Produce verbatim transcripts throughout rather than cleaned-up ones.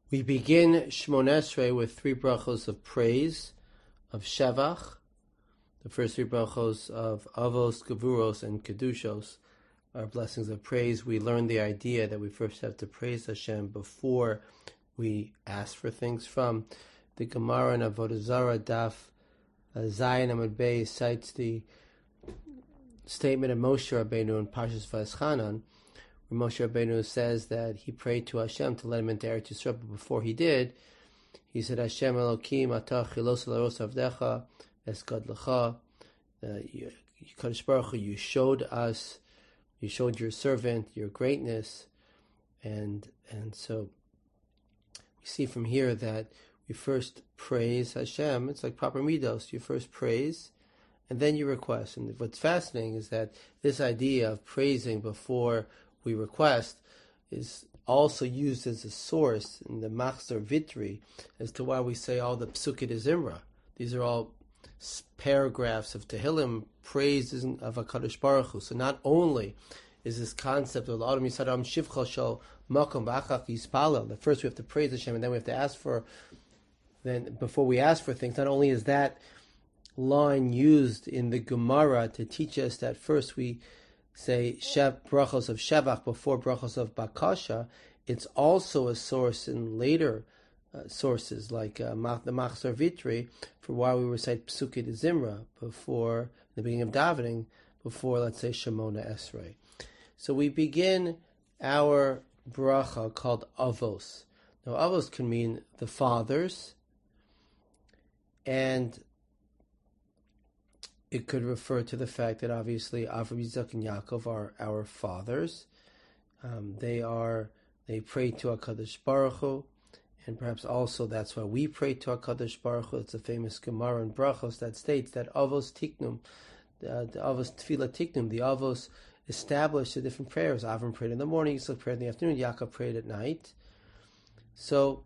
We begin Shmoneh Esrei with three brachos of praise, of Shevach. The first three brachos of Avos, Gevuros, and Kedushos are blessings of praise. We learn the idea that we first have to praise Hashem before we ask for things from. The Gemara in Avodah Zarah Daf Zayin Amud Beis cites the statement of Moshe Rabbeinu in Parshas Vayeschanan, where Moshe Rabbeinu says that he prayed to Hashem to let him into Eretz Yisrael, but before he did, he said, Hashem Elokim atah chilos laros avdecha es gadlecha. Kadosh Baruch Hu, you showed us, you showed your servant your greatness, and and so we see from here that we first praise Hashem. It's like proper midos. You first praise, and then you request. And what's fascinating is that this idea of praising before we request is also used as a source in the Machzor Vitri as to why we say all the Psukei de Zimra. These are all paragraphs of Tehillim, praises of HaKadosh Baruch Hu. So not only is this concept of L'Adam Yisadam Shivcha Shal Makom V'Achach Yispalel, that first we have to praise Hashem and then we have to ask for, then before we ask for things, not only is that line used in the Gemara to teach us that first we say shev, brachos of Shevach before brachos of Bakasha, it's also a source in later uh, sources like uh, the Machzor Vitri for why we recite Psukei de Zimra before the beginning of davening, before, let's say, Shmoneh Esrei. So we begin our bracha called Avos. Now Avos can mean the fathers, and it could refer to the fact that obviously Avram, Yitzchak, and Yaakov are our fathers. Um, they are they pray to HaKadosh Baruch Hu, and perhaps also that's why we pray to HaKadosh Baruch Hu. It's a famous Gemara in Brachos that states that Avos Tiknum, the, the Avos Tefillah Tiknum, the Avos established the different prayers. Avram prayed in the morning, Yitzchak prayed in the afternoon, Yaakov prayed at night. So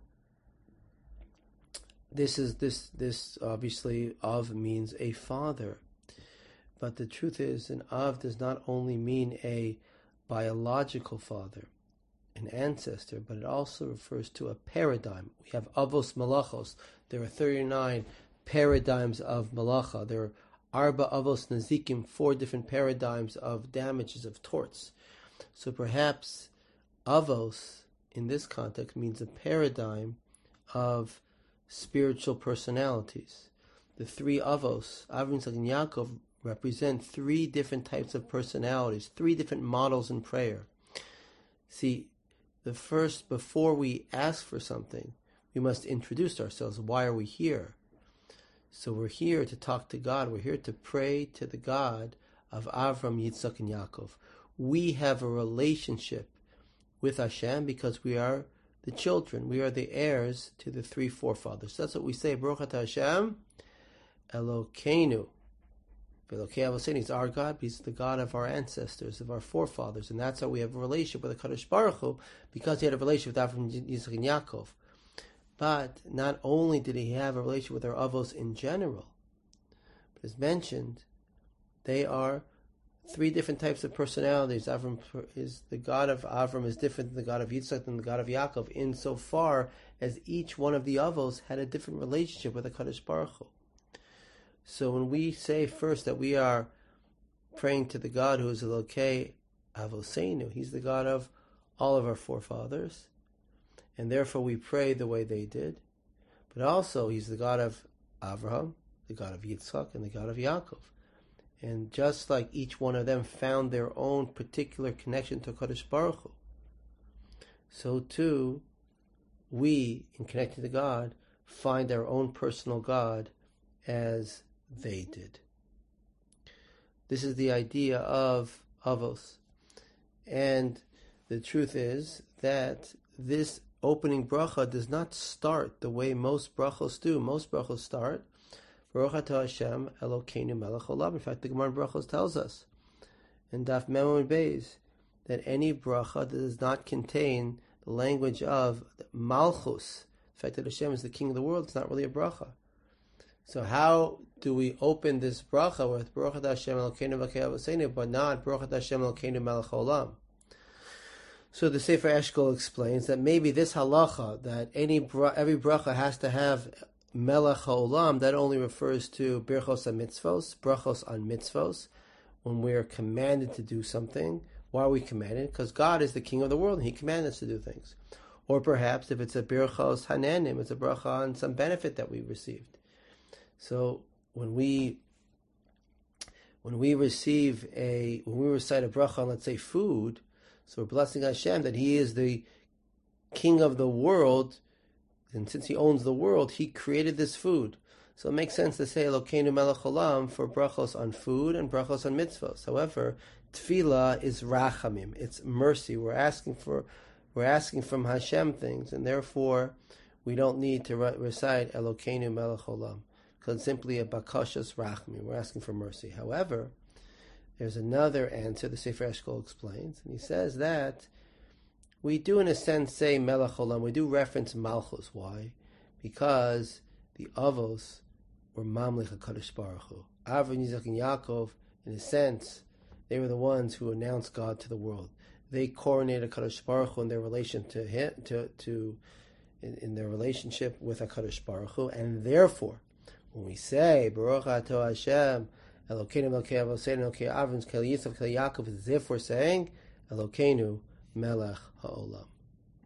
this is this this obviously Av means a father. But the truth is, an Av does not only mean a biological father, an ancestor, but it also refers to a paradigm. We have Avos Malachos. There are thirty-nine paradigms of Malacha. There are Arba Avos Nazikim, four different paradigms of damages, of torts. So perhaps Avos, in this context, means a paradigm of spiritual personalities. The three Avos, Avram, Yitzchak, and Yaakov, represent three different types of personalities, three different models in prayer. See, the first, before we ask for something, we must introduce ourselves. Why are we here? So we're here to talk to God. We're here to pray to the God of Avram, Yitzchak, and Yaakov. We have a relationship with Hashem because we are the children. We are the heirs to the three forefathers. That's what we say. Baruch atah Hashem Elokeinu. He's our God. He's the God of our ancestors, of our forefathers, and that's how we have a relationship with the Kadosh Baruch Hu, because he had a relationship with Avram, Yitzchak, and Yaakov. But not only did he have a relationship with our Avos in general, but as mentioned, they are three different types of personalities. Avram is the God of Avram is different than the God of Yitzchak and the God of Yaakov, insofar as each one of the Avos had a different relationship with the Kadosh Baruch Hu. So when we say first that we are praying to the God who is Elokei Avoseinu, he's the God of all of our forefathers, and therefore we pray the way they did. But also he's the God of Avraham, the God of Yitzchak, and the God of Yaakov. And just like each one of them found their own particular connection to Kadosh Baruch Hu, so too we, in connecting to God, find our own personal God as they did. This is the idea of Avos. And the truth is that this opening bracha does not start the way most brachos do. Most brachos start, Baruch atah Hashem Elokeinu melech olam. In fact, the Gemara in Brachos tells us in Daf Mem Amud Beis that any bracha that does not contain the language of Malchus, the fact that Hashem is the King of the world, is not really a bracha. So how do we open this bracha with Baruch atah Hashem Elokeinu v'kei Avoseinu, but not Baruch atah Hashem Elokeinu melech haolam? So the Sefer Eshkol explains that maybe this halacha, that any every bracha has to have Melech HaOlam, that only refers to birchos on mitzvos, brachos on mitzvos, when we are commanded to do something. Why are we commanded? Because God is the king of the world and he commanded us to do things. Or perhaps if it's a birchos hanenim, it's a bracha on some benefit that we received. So when we when we receive a when we recite a bracha on, let's say, food, so we're blessing Hashem that He is the king of the world, and since He owns the world, He created this food. So it makes sense to say Elokeinu Melech Olam for brachos on food and brachos on mitzvos. However, tefillah is rachamim; it's mercy. We're asking for, we're asking from Hashem things, and therefore we don't need to re- recite Elokeinu Melech Olam, because it's simply a bakashas rachamim. We're asking for mercy. However, there's another answer the Sefer Eshkol explains, and he says that we do, in a sense, say Melech Olam. We do reference Malchus. Why? Because the Avos were Mamlich HaKadosh Baruch Hu. Avram, Yitzchak, and Yaakov, in a sense, they were the ones who announced God to the world. They coronated HaKadosh Baruch Hu in their relation to him, to, to in, in their relationship with HaKadosh Baruch Hu, and therefore, when we say Baruch Atah Hashem, Elokeinu Melech Avoseinu Elokei Avram Kel Yitzchak Kel Yaakov, as if we're saying Elokeinu Melech HaOlam.